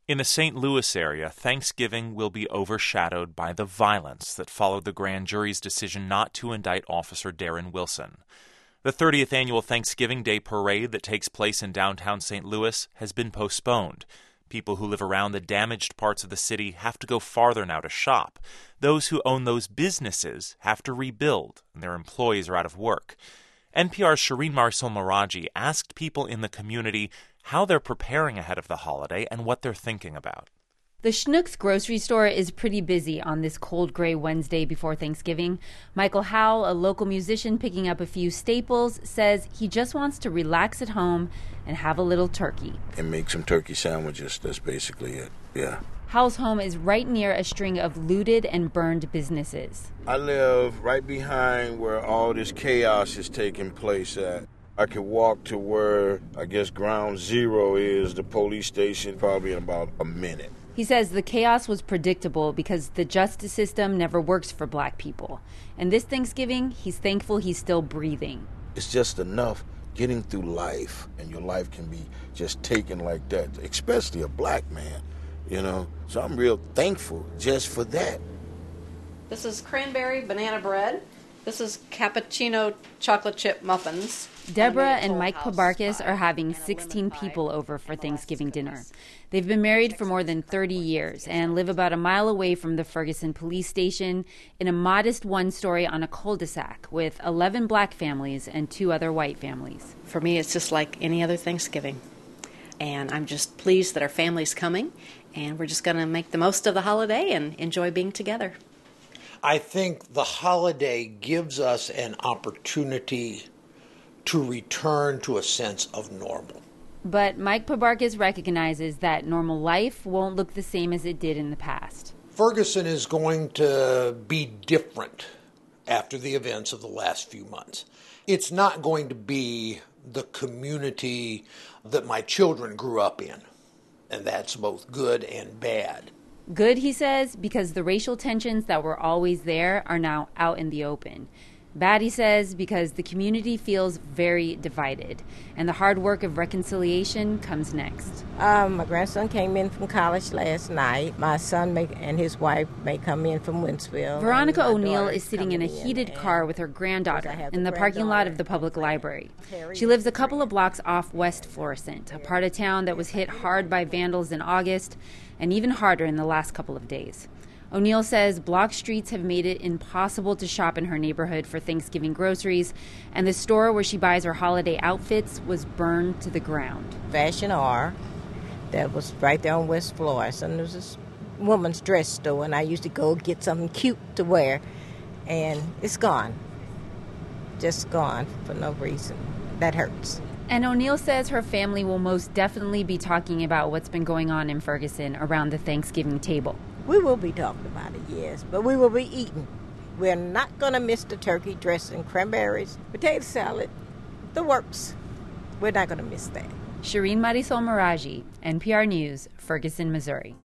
In the St. Louis area, Thanksgiving will be overshadowed by the violence that followed the grand jury's decision not to indict Officer Darren Wilson. The 30th annual Thanksgiving Day parade that takes place in downtown St. Louis has been postponed. People who live around the damaged parts of the city have to go farther now to shop. Those who own those businesses have to rebuild, and their employees are out of work. NPR's Shireen Marisol Meraji asked people in the community how they're preparing ahead of the holiday and what they're thinking about. The Schnucks grocery store is pretty busy on this cold gray Wednesday before Thanksgiving. Michael Howell, a local musician picking up a few staples, says he just wants to relax at home and have a little turkey. And make some turkey sandwiches. That's basically it. Yeah. Howell's home is right near a string of looted and burned businesses. I live right behind where all this chaos is taking place at. I could walk to where, I guess, ground zero is, the police station, probably in about a minute. He says the chaos was predictable because the justice system never works for black people. And this Thanksgiving, he's thankful he's still breathing. It's just enough getting through life, and your life can be just taken like that, especially a black man, you know. So I'm real thankful just for that. This is cranberry banana bread. This is cappuccino chocolate chip muffins. Deborah and Mike Pabarkis are having 16 people over for Thanksgiving dinner. They've been married for more than 30 years and live about a mile away from the Ferguson police station in a modest one-story on a cul-de-sac with 11 black families and 2 other white families. For me, it's just like any other Thanksgiving. And I'm just pleased that our family's coming, and we're just going to make the most of the holiday and enjoy being together. I think the holiday gives us an opportunity to return to a sense of normal. But Mike Pabarkis recognizes that normal life won't look the same as it did in the past. Ferguson is going to be different after the events of the last few months. It's not going to be the community that my children grew up in, and that's both good and bad. Good, he says, because the racial tensions that were always there are now out in the open. Bad, he says, because the community feels very divided, and the hard work of reconciliation comes next. My grandson came in from college last night. My son and his wife may come in from Wentzville. Veronica O'Neill is sitting in a heated car with her granddaughter in the parking lot of the public library. She lives a couple of blocks off West Florissant, a part of town that was hit hard by vandals in August, and even harder in the last couple of days. O'Neill says block streets have made it impossible to shop in her neighborhood for Thanksgiving groceries, and the store where she buys her holiday outfits was burned to the ground. Fashion R, that was right there on West Florissant. There was this woman's dress store, and I used to go get something cute to wear, and it's gone. Just gone for no reason. That hurts. And O'Neill says her family will most definitely be talking about what's been going on in Ferguson around the Thanksgiving table. We will be talking about it, yes, but we will be eating. We're not going to miss the turkey dressing, cranberries, potato salad, the works. We're not going to miss that. Shireen Marisol Meraji, NPR News, Ferguson, Missouri.